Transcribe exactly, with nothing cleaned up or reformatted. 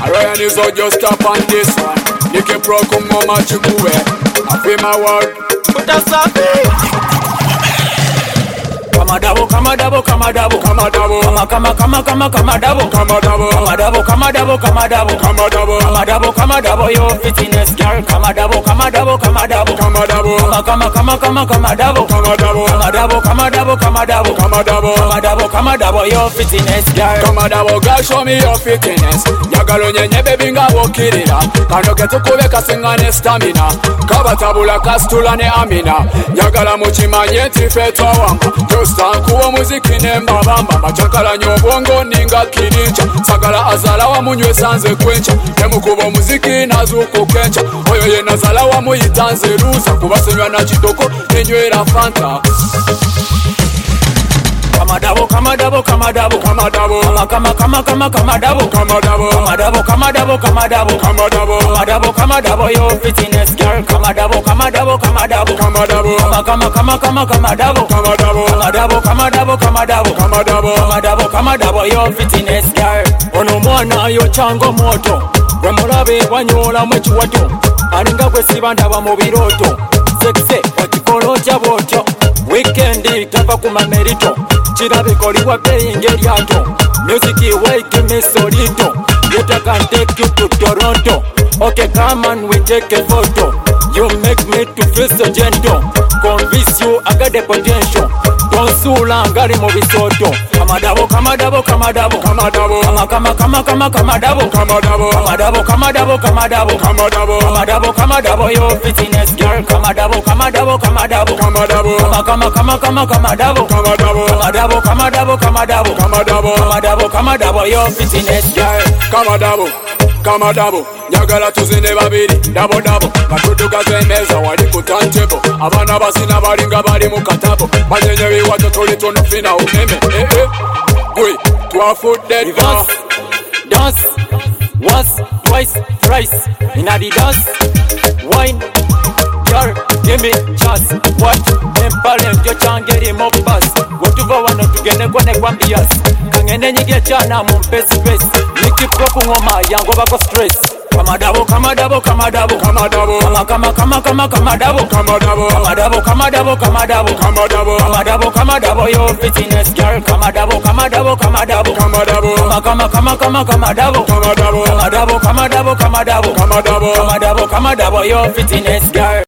Ryan is out, just stop on this one. Nicky Pro come mama chikuwe. I feel my word. But that's a thing. Come a double, come a double, come a double, Come a double. come a come a come a come a come a double, Come a double. come a double, come a double, come a double, Come a double. come a double, come a double. Your fitness girl, come a double, come a double, come a double, Come a double. come a come a come a come a come a double, Come a double. come a double, come a double, come a double, Come a double. come a double, come a double. Your fitness girl. Come a double, girl, show me your fitness. Yagalo nyenye baby nga bokirira. Kano ketukube kasengane stamina. Kabatabula kastula ne amina. Yagala muchimanye tifetwa wamba. Just ankuwa muziki ne mbabamba. Machakala nyobongo ninga kirincha. Sagala azala wa munywe sanze kwencha. Nemukubo muziki nazuku kencha. Oyo ye nazala wa muyitanze rusa. Kubasenywa na chitoko nenywera fanta. Come a double, come a double, come a double, Come a double. come a come a come a come a come a double, Come a double. come a double, come a double, come a double, Come a double. come a double, come a double. Your fitness girl, come a double, come a double, come a double, Come a double. come a come a come a come a come a double, Come a double. come a double, come a double, come a double, Come a double. come a double, come a double. Your fitness girl. Ono mwana yo chango moto, bwe mulabe wanyola mu kiwato, alinga gwe sibandaba mu biroto. Sekse okikola otya bwotyo, weekend tava ku mamerito, kirabikoliwa beyi ng'eryato. Music wake me solito, yet I can take you to Toronto. Okay, come on, we take a photo. You make me to feel so gentle. Convince you I got the potential. Don't sula ngari mu bisoto. Come a double, come a double, come a double, Come a double. come a come a come a come a come a double, Come a double. come a double, come a double, come a double, Come a double. come a double, come a double. Your fitness girl, come a double, come a double, come a double, Come a double. come a come a come a come a come a double, Come a double. come a double, come a double, come a double, Come a double. come a double, come a double. Your fitness girl. Come a double. Come a double. Njagala tuzine babiri. Double double. Batutuka zemeza wali ku turntable. Abana basina balinga bali mu katabo. Banyenye biwato tuli tunufina umeme. Eh eh. Gwe twafudde dda. Reverse, dance, once, twice, thrice. Inna the dance, wine, girl, give me chance. What? Empire njo changeri mo pass. Watuva wano tugende kwane kwambias. Kangende nyige chana mumpe space. Nicky Pro kungoma yango bako stress. Come a double, come a double, come a double, Come a double. come a come a come a come a come a double, Come a double. come a double, come a double, come a double, Come a double. come a double, come a double. Your fitness girl, come a double, come a double, come a double, Come a double. come a come a come a come a come a double, Come a double. come a double, come a double, come a double, Come a double. come a double, come a double. Your fitness girl.